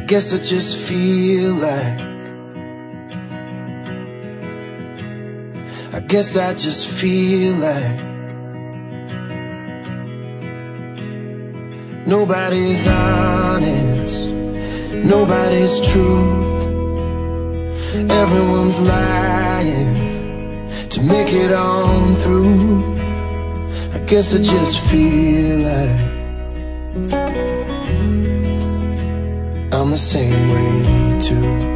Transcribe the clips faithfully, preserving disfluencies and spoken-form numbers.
guess I just feel like I guess I just feel like nobody's honest, nobody's true. Everyone's lying to make it on through. I guess I just feel like I'm the same way too.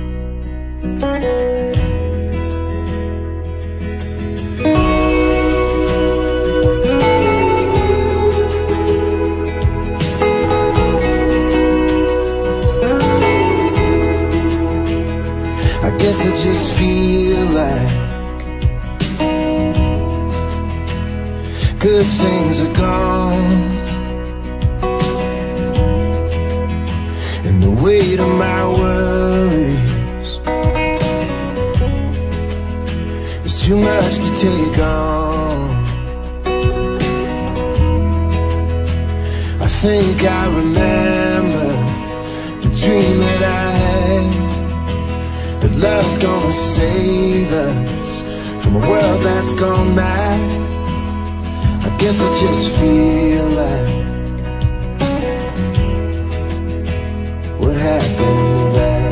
I guess I just feel like good things are gone, and the weight of my worries is too much to take on. I think I remember the dream that I had, that love's gonna save us from a world that's gone mad. I guess I just feel like what happened to that?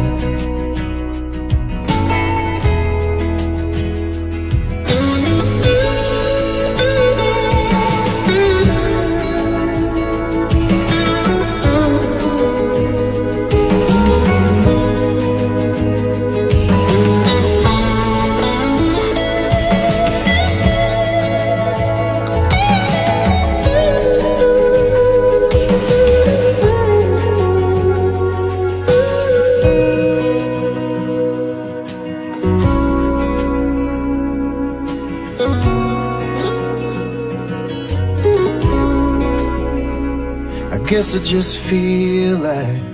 I guess I just feel like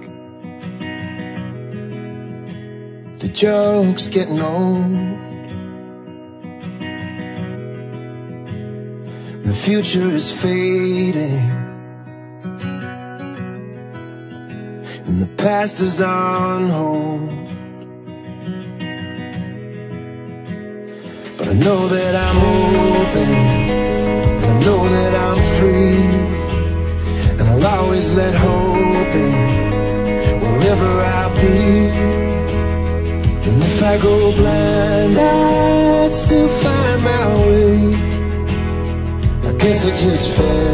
the joke's getting old. The future is fading, and the past is on hold. But I know that I'm open, and I know that I'm free, and I'll always let hope in wherever I'll be. And if I go blind, I'd still find my way. I guess I just fell